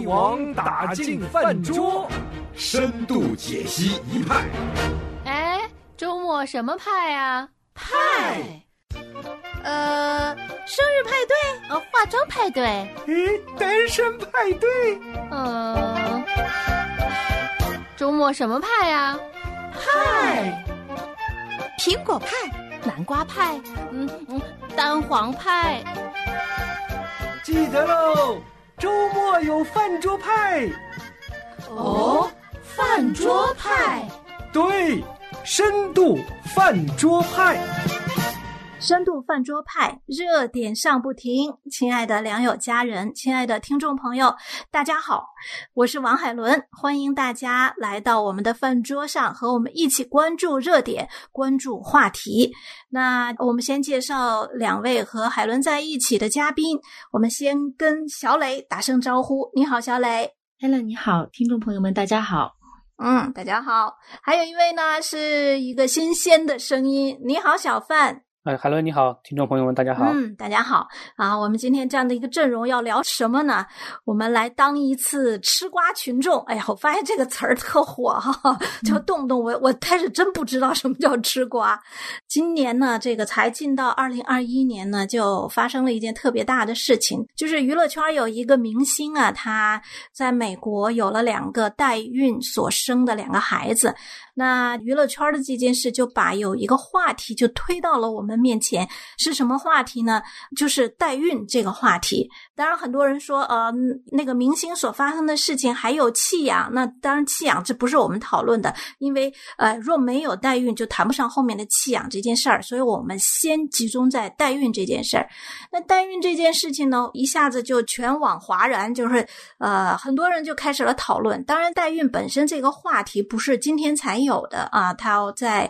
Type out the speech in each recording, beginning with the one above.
帝王打进饭桌，深度解析一派。 哎，周末什么派啊？ 派？生日派对？ 化妆派对？ 单身派对？ 周末什么派啊？ 派？苹果派？ 南瓜派？蛋黄派？ 记得喽，周末有饭桌派。 哦，饭桌派？ 对，深度饭桌派。 深度饭桌派，热点上不停。亲爱的良友家人，亲爱的听众朋友，大家好，我是王海伦，欢迎大家来到我们的饭桌上，和我们一起关注热点，关注话题。那我们先介绍两位和海伦在一起的嘉宾，我们先跟小磊打声招呼。你好，小磊。 Helen， 你好，听众朋友们，大家好。 大家好。还有一位呢，是一个新鲜的声音。你好，小范。 海伦你好，听众朋友们大家好。 大家好啊！我们今天这样的一个阵容要聊什么呢？我们来当一次吃瓜群众。哎呀，我发现这个词儿特火哈，就动不动我开始真不知道什么叫吃瓜。今年呢，这个才进到2021年呢，就发生了一件特别大的事情，就是娱乐圈有一个明星啊，他在美国有了2个代孕所生的2个孩子。那娱乐圈的这件事就把有一个话题就推到了我们面前，是什么话题呢？就是代孕这个话题。当然很多人说那个明星所发生的事情还有弃养，那当然弃养这不是我们讨论的，因为若没有代孕就谈不上后面的弃养这件事儿，所以我们先集中在代孕这件事儿。那代孕这件事情呢，一下子就全网哗然，就是很多人就开始了讨论。当然代孕本身这个话题不是今天才有的啊，它在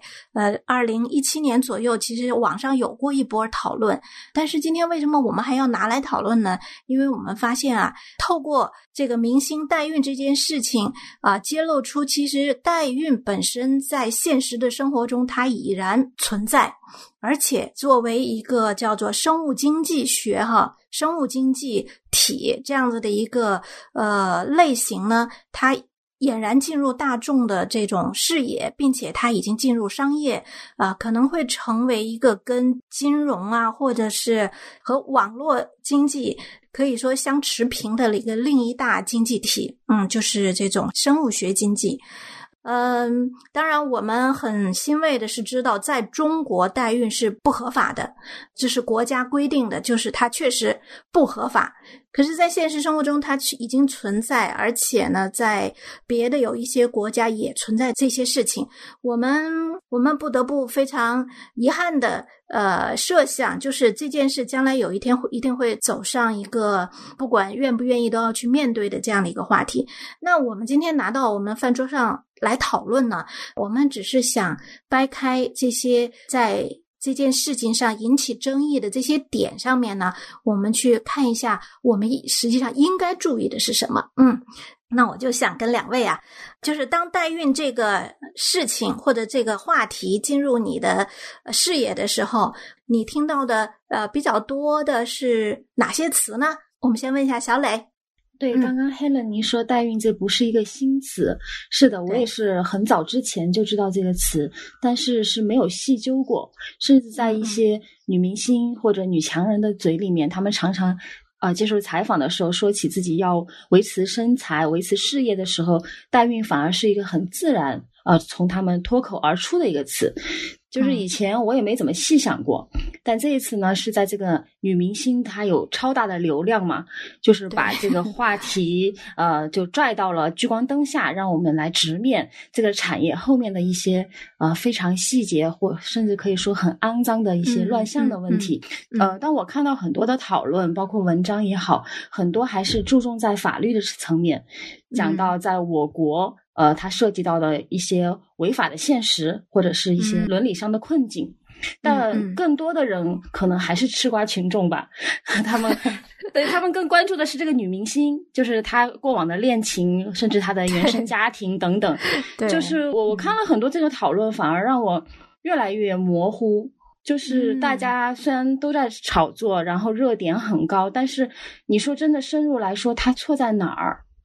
2017年左右其实网上有过一波讨论，但是今天为什么我们还要拿来讨论呢？因为我们发现啊，透过这个明星代孕这件事情揭露出其实代孕本身在现实的生活中它已然存在，而且作为一个叫做生物经济学生物经济体这样子的一个类型呢，它俨然进入大众的这种视野，并且它已经进入商业可能会成为一个跟金融或者是和网络经济可以说相持平的一个另一大经济体，就是这种生物学经济。当然我们很欣慰的是知道在中国代孕是不合法的，这是国家规定的，就是它确实不合法。可是在现实生活中它已经存在，而且呢在别的有一些国家也存在这些事情。我们不得不非常遗憾的设想，就是这件事将来有一天一定会走上一个不管愿不愿意都要去面对的这样的一个话题。那我们今天拿到我们饭桌上来讨论呢，我们只是想掰开这些在这件事情上引起争议的这些点上面呢，我们去看一下我们实际上应该注意的是什么。那我就想跟两位就是当代孕这个事情或者这个话题进入你的视野的时候，你听到的比较多的是哪些词呢？我们先问一下小磊。 对，刚刚 Helen 您说代孕这不是一个新词，是的，我也是很早之前就知道这个词，但是没有细究过，甚至在一些女明星或者女强人的嘴里面，她们常常接受采访的时候说起自己要维持身材维持事业的时候，代孕反而是一个很自然从她们脱口而出的一个词。就是以前我也没怎么细想过，但这一次呢是在这个女明星她有超大的流量嘛，就是把这个话题就拽到了聚光灯下，让我们来直面这个产业后面的一些非常细节或甚至可以说很肮脏的一些乱象的问题。当我看到很多的讨论包括文章也好，很多还是注重在法律的层面，讲到在我国它涉及到的一些违法的现实或者是一些伦理上的困境。但更多的人可能还是吃瓜群众吧，他们更关注的是这个女明星，就是她过往的恋情，甚至她的原生家庭等等。就是我看了很多这个讨论，反而让我越来越模糊。就是大家虽然都在炒作，然后热点很高，但是你说真的深入来说，它错在哪儿？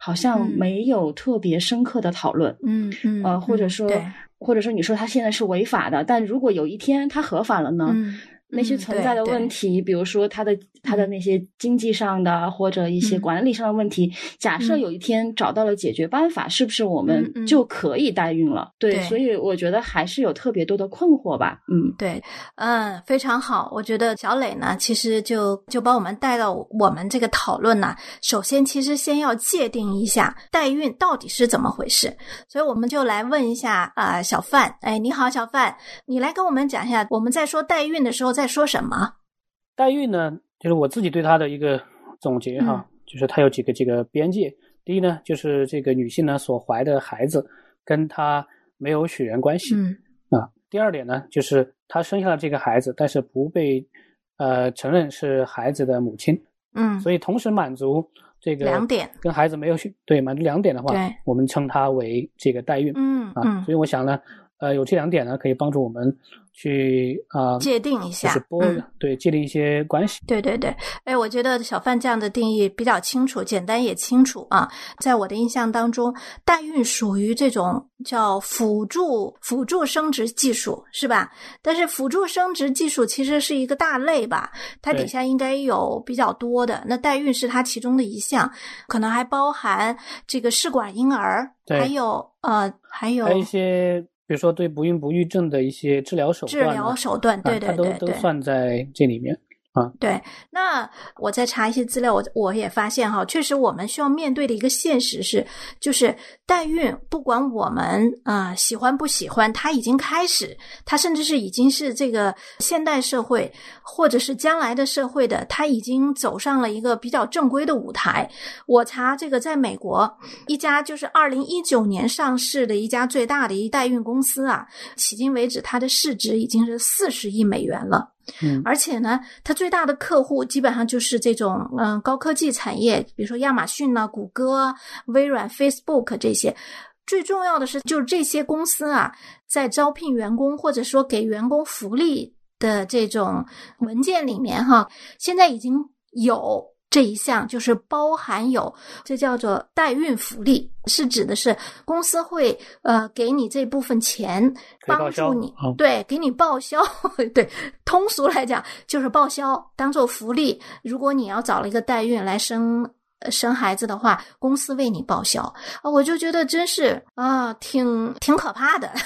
好像没有特别深刻的讨论。或者说你说它现在是违法的，但如果有一天它合法了呢？那些存在的问题，比如说它的那些经济上的或者一些管理上的问题，假设有一天找到了解决办法，是不是我们就可以代孕了？对，所以我觉得还是有特别多的困惑吧。 对，非常好。我觉得小磊呢，其实就把我们带到我们这个讨论呢，首先其实先要界定一下代孕到底是怎么回事，所以我们就来问一下小范。你好，小范，你来跟我们讲一下，我们在说代孕的时候在说什么？ 代孕呢，就是我自己对它的一个总结哈，就是它有几个边界。第一呢，就是这个女性呢所怀的孩子跟她没有血缘关系。第二点呢，就是她生下了这个孩子，但是不被承认是孩子的母亲。所以同时满足这个两点，跟孩子没有满足两点的话，我们称它为这个代孕。所以我想呢，有这两点呢，可以帮助我们去界定一下， 就是界定一些关系。 对，我觉得小范这样的定义比较清楚，简单也清楚啊。在我的印象当中，代孕属于这种叫辅助生殖技术，是吧？但是辅助生殖技术其实是一个大类吧，它底下应该有比较多的。那代孕是它其中的一项，可能还包含这个试管婴儿，还有一些。比如说对不孕不育症的一些治疗手段，对，它都算在这里面啊。对， 那我再查一些资料，我也发现哈，确实我们需要面对的一个现实就是代孕，不管我们喜欢不喜欢，它已经开始，它甚至是已经是这个现代社会或者是将来的社会的，它已经走上了一个比较正规的舞台。我查这个，在美国一家就是2019年上市的一家最大的一代孕公司啊，迄今为止它的市值已经是40亿美元了。而且呢，它最大的客户基本上就是这种高科技产业，比如说亚马逊啊、谷歌、微软、Facebook 这些。最重要的是，就是这些公司啊，在招聘员工或者说给员工福利的这种文件里面哈，现在已经有这一项，就是包含有这叫做代孕福利，是指的是公司会给你这部分钱，帮助你，对，给你报销对，通俗来讲就是报销，当做福利。如果你要找了一个代孕来生孩子的话，公司为你报销我就觉得真是挺可怕的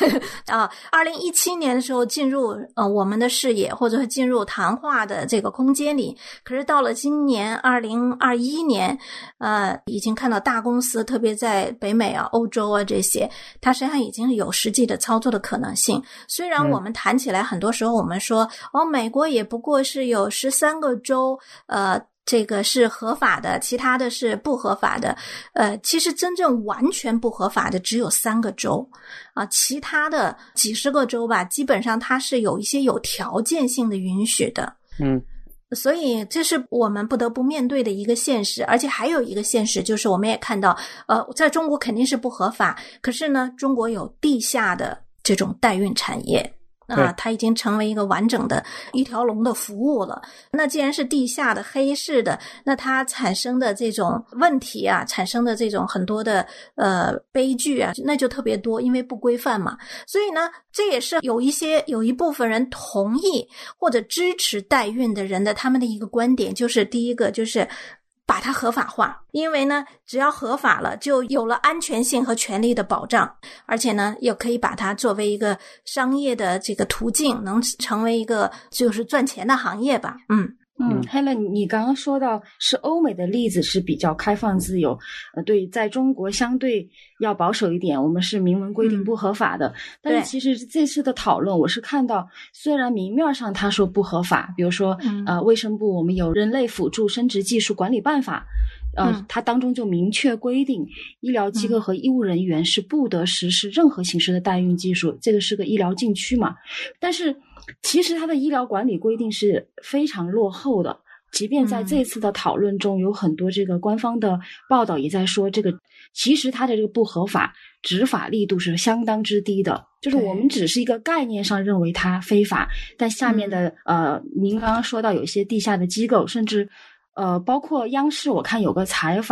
2017年的时候进入我们的视野，或者是进入谈话的这个空间里，可是到了今年2021年已经看到大公司，特别在北美啊、欧洲啊这些，它实际上已经有实际的操作的可能性。虽然我们谈起来很多时候我们说美国也不过是有13个州这个是合法的，其他的是不合法的。其实真正完全不合法的只有3个州其他的几十个州吧，基本上它是有一些有条件性的允许的。所以这是我们不得不面对的一个现实。而且还有一个现实就是我们也看到在中国肯定是不合法，可是呢中国有地下的这种代孕产业它已经成为一个完整的一条龙的服务了。那既然是地下的黑市的，那它产生的这种问题产生的这种很多的悲剧那就特别多，因为不规范嘛。所以呢，这也是有一部分人同意或者支持代孕的人的他们的一个观点，就是第一个就是把它合法化，因为呢只要合法了就有了安全性和权利的保障，而且呢又可以把它作为一个商业的这个途径，能成为一个就是赚钱的行业吧。 Helen， 你刚刚说到是欧美的例子是比较开放自由，对，在中国相对要保守一点，我们是明文规定不合法的。但是其实这次的讨论，我是看到虽然明面上他说不合法，比如说卫生部我们有人类辅助生殖技术管理办法，它当中就明确规定医疗机构和医务人员是不得实施任何形式的代孕技术，这个是个医疗禁区嘛。但是其实它的医疗管理规定是非常落后的，即便在这次的讨论中有很多这个官方的报道也在说，这个其实它的这个不合法执法力度是相当之低的，就是我们只是一个概念上认为它非法，但下面的您刚刚说到有一些地下的机构，甚至包括央视我看有个采访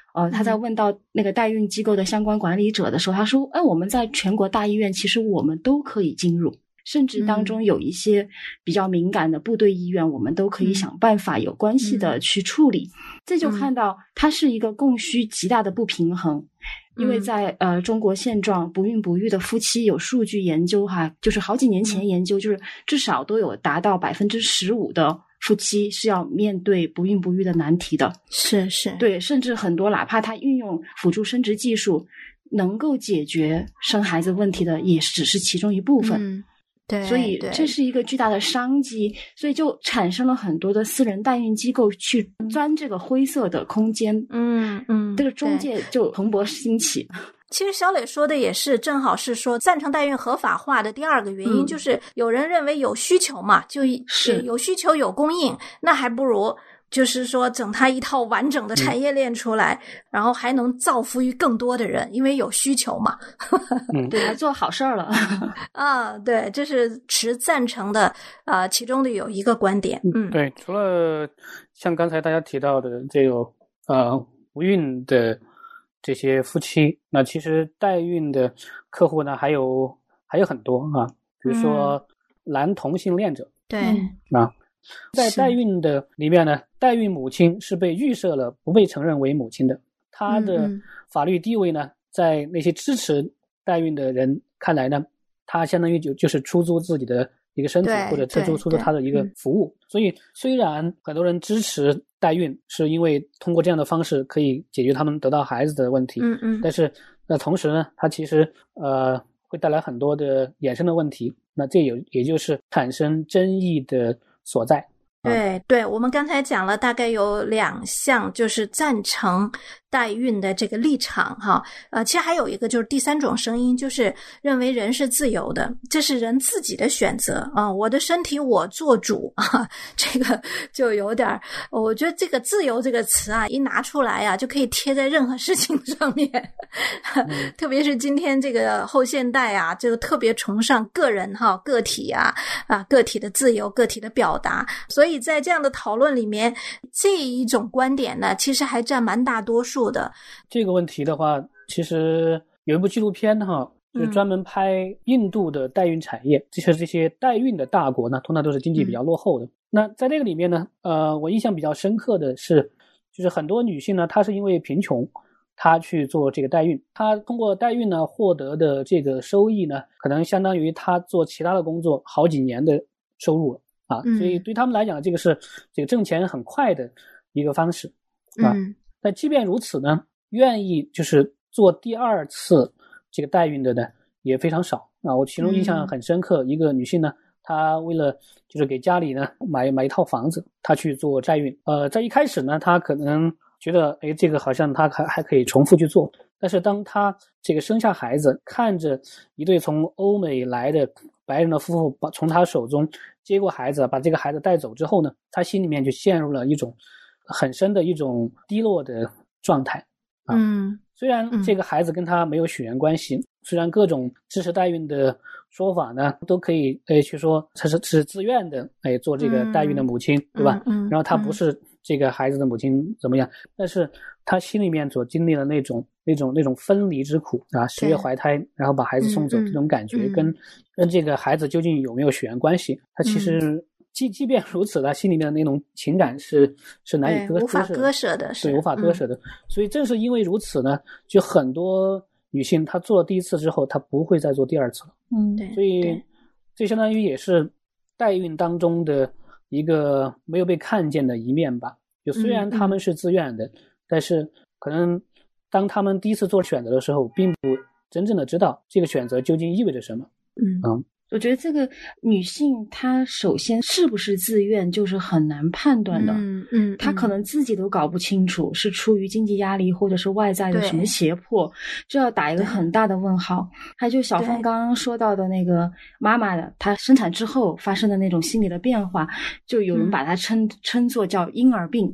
他在问到那个代孕机构的相关管理者的时候，他说我们在全国大医院其实我们都可以进入，甚至当中有一些比较敏感的部队医院，我们都可以想办法有关系的去处理。这就看到它是一个供需极大的不平衡。因为在中国现状，不孕不育的夫妻有数据研究就是好几年前研究，就是至少都有达到15%的夫妻是要面对不孕不育的难题的。 是， 对，甚至很多哪怕他运用辅助生殖技术能够解决生孩子问题的，也只是其中一部分。 对， 所以这是一个巨大的商机，所以就产生了很多的私人代孕机构去钻这个灰色的空间。这个中介就蓬勃兴起。 其实小磊说的也是，正好是说赞成代孕合法化的第二个原因，就是有人认为有需求嘛，就是有需求有供应，那还不如就是说整它一套完整的产业链出来，然后还能造福于更多的人，因为有需求嘛。 对，还做好事儿了。 对，这是持赞成的其中的有一个观点。 对，除了像刚才大家提到的这个不孕的这些夫妻，那其实代孕的客户呢还有很多比如说男同性恋者。 对在代孕的里面呢，代孕母亲是被预设了不被承认为母亲的，她的法律地位呢，在那些支持代孕的人看来呢，她相当于就是出租自己的一个身体，或者出租她的一个服务。所以虽然很多人支持代孕，是因为通过这样的方式可以解决他们得到孩子的问题，但是同时呢，它其实会带来很多的衍生的问题，那这也就是产生争议的所在。 对，我们刚才讲了大概有2项，就是赞成代孕的这个立场其实还有一个就是第3种声音，就是认为人是自由的，这是人自己的选择我的身体我做主这个就有点，我觉得这个自由这个词一拿出来就可以贴在任何事情上面特别是今天这个后现代这个特别崇尚个人个体个体的自由，个体的表达，所以在这样的讨论里面，这一种观点呢其实还占蛮大多数的。 这个问题的话，其实有一部纪录片就是专门拍印度的代孕产业，这些代孕的大国呢，通常都是经济比较落后的。那在这个里面呢，我印象比较深刻的是，就是很多女性呢，她是因为贫穷，她去做这个代孕，她通过代孕呢获得的这个收益呢，可能相当于她做其他的工作好几年的收入了所以对他们来讲，这个是这个挣钱很快的一个方式但即便如此呢，愿意就是做第2次这个代孕的呢也非常少我其中印象很深刻，一个女性呢，她为了就是给家里呢买一套房子，她去做代孕在一开始呢，她可能觉得这个好像她还可以重复去做，但是当她这个生下孩子，看着一对从欧美来的白人的夫妇从她手中接过孩子，把这个孩子带走之后呢，她心里面就陷入了一种很深的一种低落的状态虽然这个孩子跟她没有血缘关系，虽然各种支持代孕的说法呢都可以去说她是自愿的做这个代孕的母亲对吧然后她不是这个孩子的母亲怎么样，但是她心里面所经历的那种分离之苦10月怀胎然后把孩子送走这种感觉跟这个孩子究竟有没有血缘关系，她其实即便如此，他心里面的那种情感是难以无法割舍的， 对，无法割舍的所以正是因为如此呢，就很多女性她做了第1次之后，她不会再做第2次了对， 所以这相当于也是代孕当中的一个没有被看见的一面吧。就虽然他们是自愿的但是可能当他们第1次做选择的时候，并不真正的知道这个选择究竟意味着什么我觉得这个女性她首先是不是自愿就是很难判断的她可能自己都搞不清楚是出于经济压力或者是外在的什么胁迫，这要打一个很大的问号。还有就小凤刚刚说到的那个妈妈的她生产之后发生的那种心理的变化，就有人把它称作叫婴儿病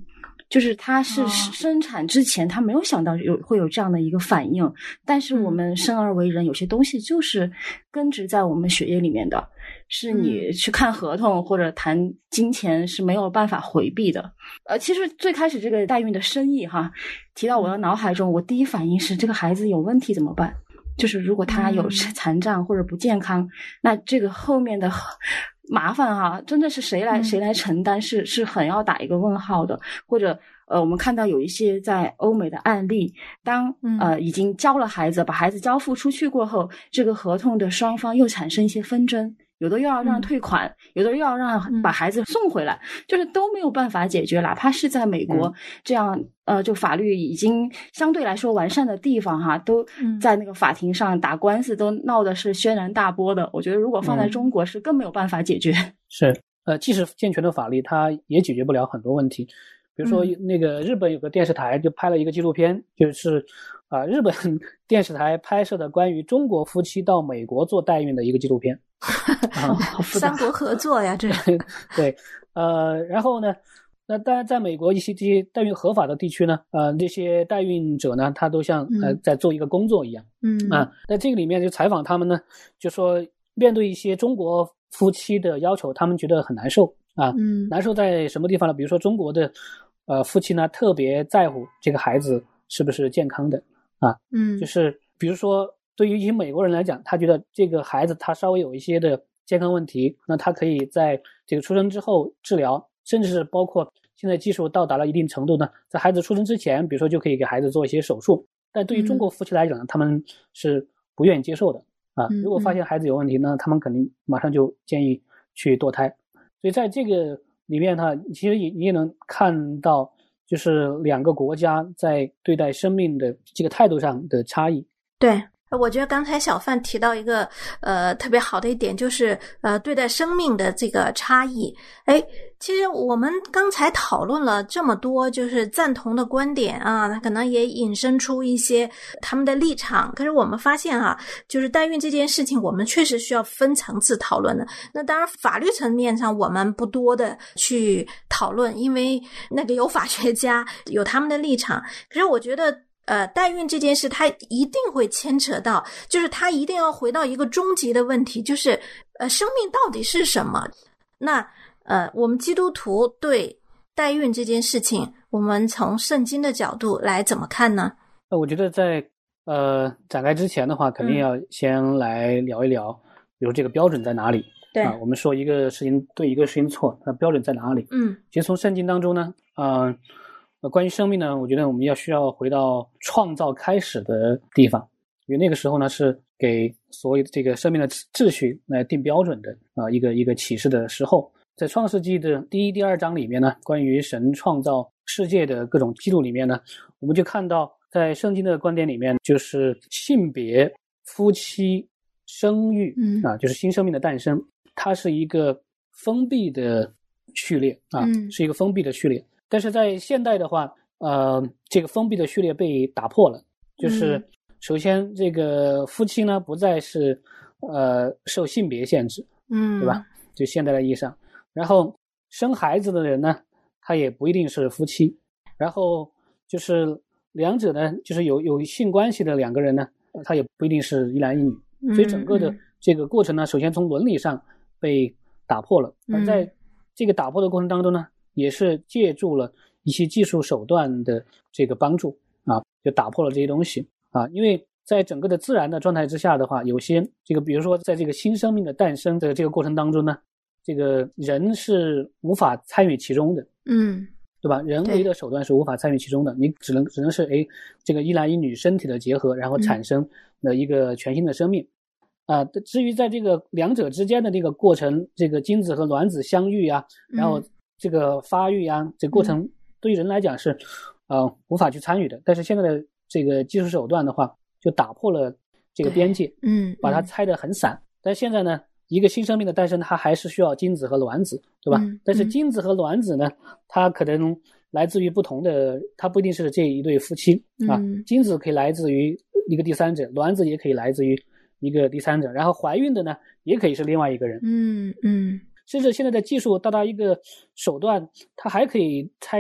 就是他是生产之前他没有想到会有这样的一个反应，但是我们生而为人，有些东西就是根植在我们血液里面的，是你去看合同或者谈金钱是没有办法回避的。其实最开始这个代孕的生意哈，提到我的脑海中，我第一反应是这个孩子有问题怎么办？就是如果他有残障或者不健康，那这个后面的麻烦哈，真的是谁来承担，是很要打一个问号的。或者我们看到有一些在欧美的案例，当已经交了孩子，把孩子交付出去过后，这个合同的双方又产生一些纷争，有的又要让退款，有的又要让把孩子送回来，就是都没有办法解决。哪怕是在美国这样就法律已经相对来说完善的地方哈，都在那个法庭上打官司都闹的是轩然大波的。我觉得如果放在中国是更没有办法解决。 是即使健全的法律它也解决不了很多问题。比如说那个日本有个电视台就拍了一个纪录片，就是日本电视台拍摄的关于中国夫妻到美国做代孕的一个纪录片。 三国合作呀，这对，然后呢，那当然在美国一些这些代孕合法的地区呢，这些代孕者呢，他都像在做一个工作一样，在这个里面就采访他们呢，就说面对一些中国夫妻的要求，他们觉得很难受啊，难受在什么地方呢？比如说中国的夫妻呢，特别在乎这个孩子是不是健康的啊，就是比如说对于一些美国人来讲，他觉得这个孩子他稍微有一些的健康问题，那他可以在这个出生之后治疗，甚至是包括现在技术到达了一定程度呢，在孩子出生之前，比如说就可以给孩子做一些手术。但对于中国夫妻来讲呢，他们是不愿意接受的啊。如果发现孩子有问题呢，他们肯定马上就建议去堕胎。所以在这个里面呢，其实你也能看到，就是两个国家在对待生命的这个态度上的差异。 对，我觉得刚才小范提到一个特别好的一点，就是对待生命的这个差异。其实我们刚才讨论了这么多，就是赞同的观点啊，它可能也引申出一些他们的立场。可是我们发现就是代孕这件事情，我们确实需要分层次讨论的。那当然，法律层面上我们不多的去讨论，因为那个有法学家有他们的立场。可是我觉得代孕这件事它一定会牵扯到，就是它一定要回到一个终极的问题，就是生命到底是什么？那我们基督徒对代孕这件事情，我们从圣经的角度来怎么看呢？ 我觉得在展开之前的话，肯定要先来聊一聊，比如这个标准在哪里？对我们说一个事情对，一个事情错，那标准在哪里？其实从圣经当中呢，关于生命呢，我觉得我们需要回到创造开始的地方，因为那个时候呢是给所谓的这个生命的秩序来定标准的一个启示的时候。在创世纪的第1、第2章里面呢，关于神创造世界的各种记录里面呢，我们就看到在圣经的观点里面，就是性别、夫妻、生育就是新生命的诞生，它是一个封闭的序列是一个封闭的序列。但是在现代的话，这个封闭的序列被打破了，就是首先这个夫妻呢不再是受性别限制，对吧？就现代的意义上。然后生孩子的人呢，他也不一定是夫妻。然后就是两者呢，就是有性关系的两个人呢，他也不一定是一男一女。所以整个的这个过程呢，首先从伦理上被打破了。而在这个打破的过程当中呢，也是借助了一些技术手段的这个帮助就打破了这些东西因为在整个的自然的状态之下的话，有些这个比如说在这个新生命的诞生的这个过程当中呢，这个人是无法参与其中的，对吧？人为的手段是无法参与其中的，你只能是这个一男一女身体的结合，然后产生了一个全新的生命至于在这个两者之间的这个过程，这个精子和卵子相遇然后这个发育这个过程对于人来讲是无法去参与的。但是现在的这个技术手段的话，就打破了这个边界，把它拆得很散。但现在呢，一个新生命的诞生，它还是需要精子和卵子，对吧？但是精子和卵子呢，它可能来自于不同的，它不一定是这一对夫妻精子可以来自于一个第三者，卵子也可以来自于一个第三者，然后怀孕的呢，也可以是另外一个人。甚至现在的技术到达一个手段，它还可以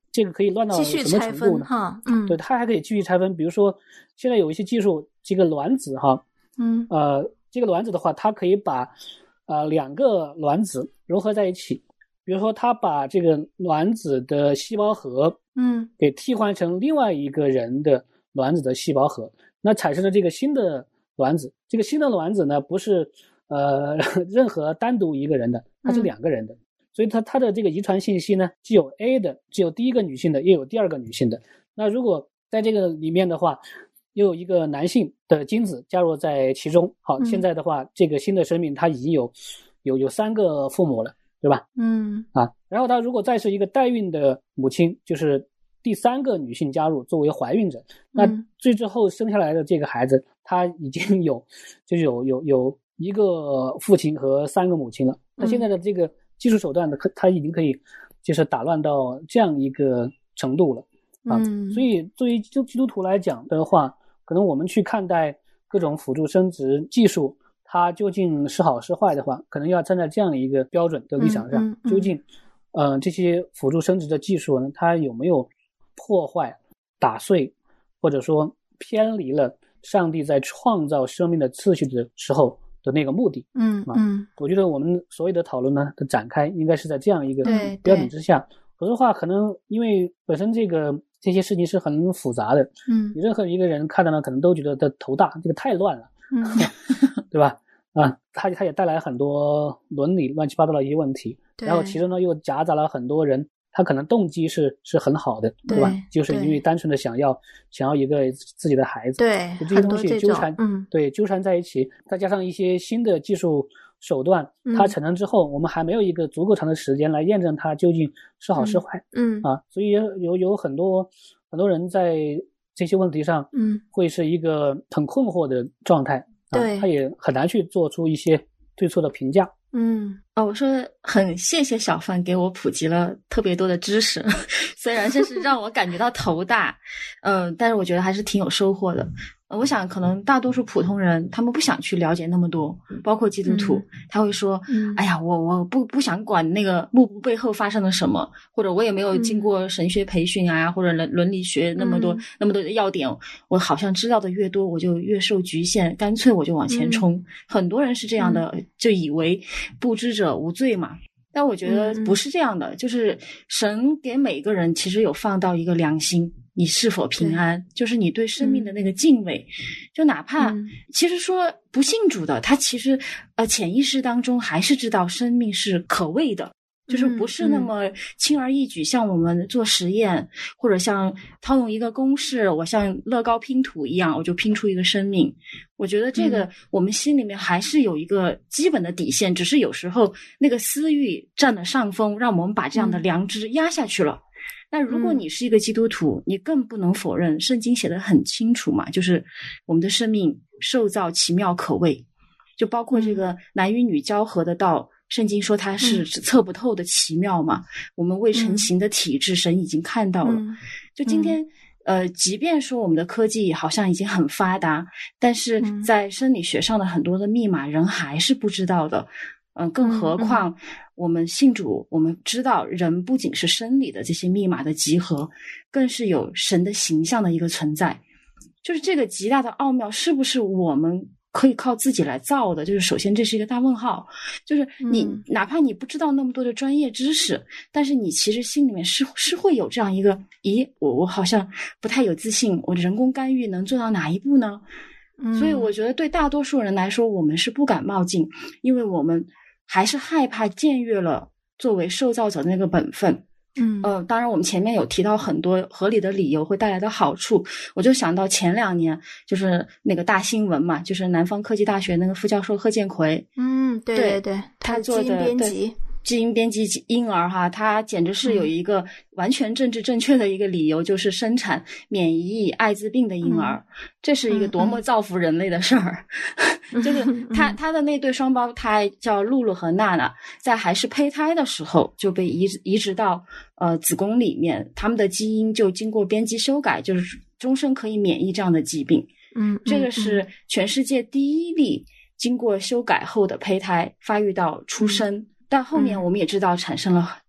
这个可以乱到什么程度呢？ 哈， 对，它还可以继续拆分。比如说，现在有一些技术，这个卵子哈，这个卵子的话，它可以把2个卵子融合在一起。比如说，它把这个卵子的细胞核，给替换成另外一个人的卵子的细胞核，那产生了这个新的卵子。这个新的卵子呢，不是任何单独一个人的，它是2个人的。所以它的这个遗传信息呢，既有 A 的，既有第一个女性的，也有第二个女性的。那如果在这个里面的话，又有一个男性的精子加入在其中，好，现在的话，这个新的生命它已经有3个父母了，对吧？然后它如果再是一个代孕的母亲，就是第3个女性加入作为怀孕者，那最后生下来的这个孩子，他已经有一个父亲和3个母亲了。那现在的这个技术手段呢，它已经可以就是打乱到这样一个程度了所以作为基督徒来讲的话，可能我们去看待各种辅助生殖技术，它究竟是好是坏的话，可能要站在这样一个标准的立场上，究竟这些辅助生殖的技术呢，它有没有破坏、打碎，或者说偏离了上帝在创造生命的次序的时候的那个目的。我觉得我们所有的讨论呢的展开应该是在这样一个标准之下。否则的话，可能因为本身这些事情是很复杂的，你任何一个人看到呢，可能都觉得的头大，这个太乱了，对吧？它也带来很多伦理乱七八糟的一些问题，然后其中呢又夹杂了很多人，他可能动机是很好的，对吧？就是因为单纯的想要一个自己的孩子， 对， 就这些东西纠缠在一起，再加上一些新的技术手段，它产生之后，我们还没有一个足够长的时间来验证它究竟是好是坏，所以有很多人在这些问题上，会是一个很困惑的状态，他也很难去做出一些对错的评价。 我说很谢谢小范给我普及了特别多的知识，虽然这是让我感觉到头大，但是我觉得还是挺有收获的。我想可能大多数普通人他们不想去了解那么多，包括基督徒，他会说哎呀，我不想管那个幕布背后发生了什么，或者我也没有经过神学培训啊，或者伦理学那么多的要点，我好像知道的越多我就越受局限，干脆我就往前冲。很多人是这样的，就以为不知者无罪嘛。但我觉得不是这样的，就是神给每个人其实有放到一个良心，你是否平安，就是你对生命的那个敬畏，就哪怕其实说不信主的，他其实潜意识当中还是知道生命是可畏的，就是不是那么轻而易举，像我们做实验或者像套用一个公式，我像乐高拼图一样我就拼出一个生命。我觉得这个我们心里面还是有一个基本的底线，只是有时候那个私欲占了上风，让我们把这样的良知压下去了。那如果你是一个基督徒，你更不能否认圣经写得很清楚嘛，就是我们的生命受造奇妙可畏，就包括这个男与女交合的道，圣经说它是测不透的奇妙嘛，我们未成形的体质神已经看到了。就今天即便说我们的科技好像已经很发达，但是在生理学上的很多的密码人还是不知道的。更何况我们信主，我们知道人不仅是生理的这些密码的集合，更是有神的形象的一个存在。就是这个极大的奥妙是不是我们可以靠自己来造的，就是首先这是一个大问号。就是你哪怕你不知道那么多的专业知识，但是你其实心里面是会有这样一个我好像不太有自信，我的人工干预能做到哪一步呢？所以我觉得对大多数人来说，我们是不敢冒进，因为我们还是害怕僭越了作为受造者的那个本分。当然我们前面有提到很多合理的理由会带来的好处，我就想到前2年就是那个大新闻嘛，就是南方科技大学那个副教授贺建奎， 对， 他做的基因编辑婴儿哈，他简直是有一个完全政治正确的一个理由，就是生产免疫疫艾滋病的婴儿，这是一个多么造福人类的事儿。就是他的那对双胞胎叫露露和娜娜，在还是胚胎的时候就被移植到子宫里面，他们的基因就经过编辑修改，就是终身可以免疫这样的疾病。这个是全世界第一例经过修改后的胚胎发育到出生。但后面我们也知道产生了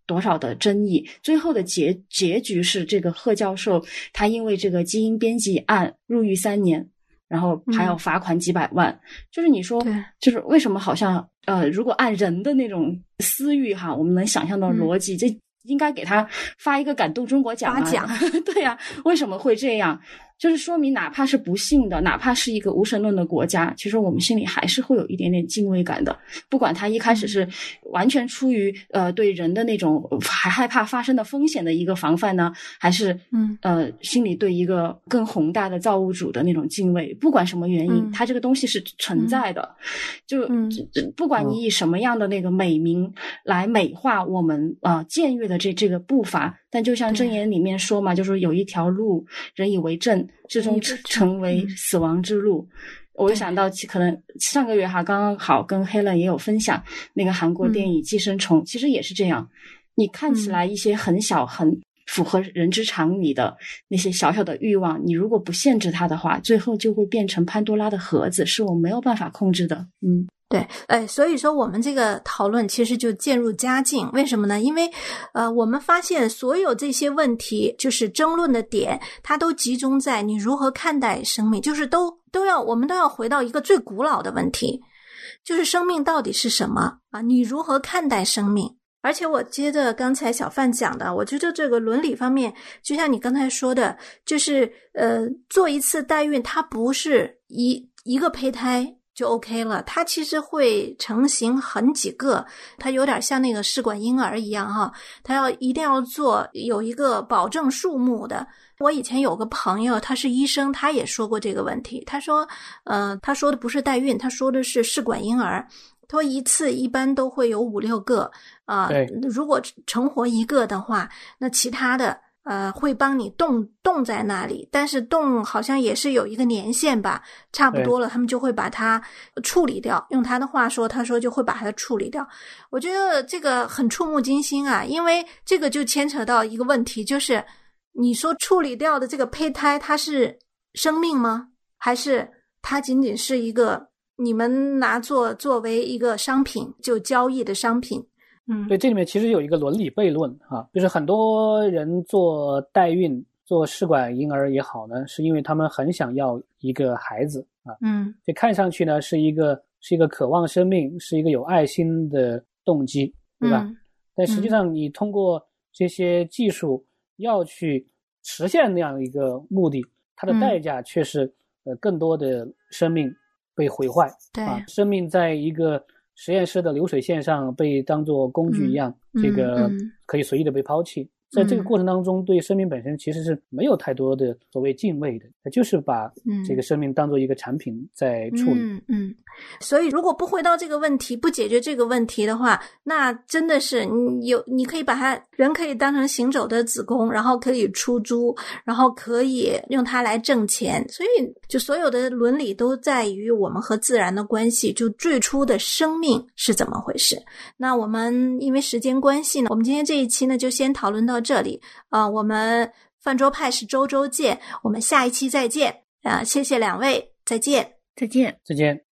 多少的争议，最后的结局是这个贺教授他因为这个基因编辑案入狱3年，然后还要罚款几百万。就是你说就是为什么好像如果按人的那种私欲哈，我们能想象到逻辑，这应该给他发一个感动中国奖对呀，为什么会这样？就是说明哪怕是不幸的，哪怕是一个无神论的国家，其实我们心里还是会有一点点敬畏感的。不管他一开始是完全出于对人的那种还害怕发生的风险的一个防范呢，还是心里对一个更宏大的造物主的那种敬畏，不管什么原因，它这个东西是存在的。就不管你以什么样的那个美名来美化我们僭越的这个步伐，但就像箴言里面说嘛，就是有一条路人以为正，最终成为死亡之路。我就想到可能上个月哈，刚刚好跟 Helen 也有分享那个韩国电影《寄生虫》，其实也是这样。你看起来一些很小很符合人之常理的那些小小的欲望，你如果不限制它的话，最后就会变成潘多拉的盒子，是我没有办法控制的。 对，所以说我们这个讨论其实就渐入佳境。为什么呢？因为我们发现所有这些问题，就是争论的点，它都集中在你如何看待生命，就是我们都要回到一个最古老的问题，就是生命到底是什么啊？你如何看待生命？而且我接着刚才小范讲的，我觉得这个伦理方面，就像你刚才说的，就是做一次代孕，它不是一个胚胎就 OK 了，它其实会成型很几个，它有点像那个试管婴儿一样哈，它一定要做有一个保证数目的。我以前有个朋友，他是医生，他也说过这个问题，他说他说的不是代孕，他说的是试管婴儿。他说一次一般都会有5-6个如果成活一个的话，那其他的会帮你冻在那里，但是冻好像也是有一个年限吧，差不多了他们就会把它处理掉。用他的话说，他说就会把它处理掉。我觉得这个很触目惊心啊，因为这个就牵扯到一个问题，就是你说处理掉的这个胚胎它是生命吗？还是它仅仅是一个你们拿作为一个商品就交易的商品？ 对，这里面其实有一个伦理悖论啊，就是很多人做代孕做试管婴儿也好呢，是因为他们很想要一个孩子啊，这看上去呢是一个渴望生命，是一个有爱心的动机，对吧？但实际上你通过这些技术要去实现那样一个目的，它的代价却是更多的生命被毁坏， 对生命在一个实验室的流水线上被当作工具一样，这个可以随意的被抛弃。在这个过程当中，对生命本身其实是没有太多的所谓敬畏的，就是把这个生命当作一个产品在处理。 所以如果不回到这个问题，不解决这个问题的话，那真的是你可以把人可以当成行走的子宫，然后可以出租，然后可以用它来挣钱。所以就所有的伦理都在于我们和自然的关系，就最初的生命是怎么回事。那我们因为时间关系呢，我们今天这一期呢就先讨论到这里我们饭桌派是周见，我们下一期再见谢谢两位，再见。 再见。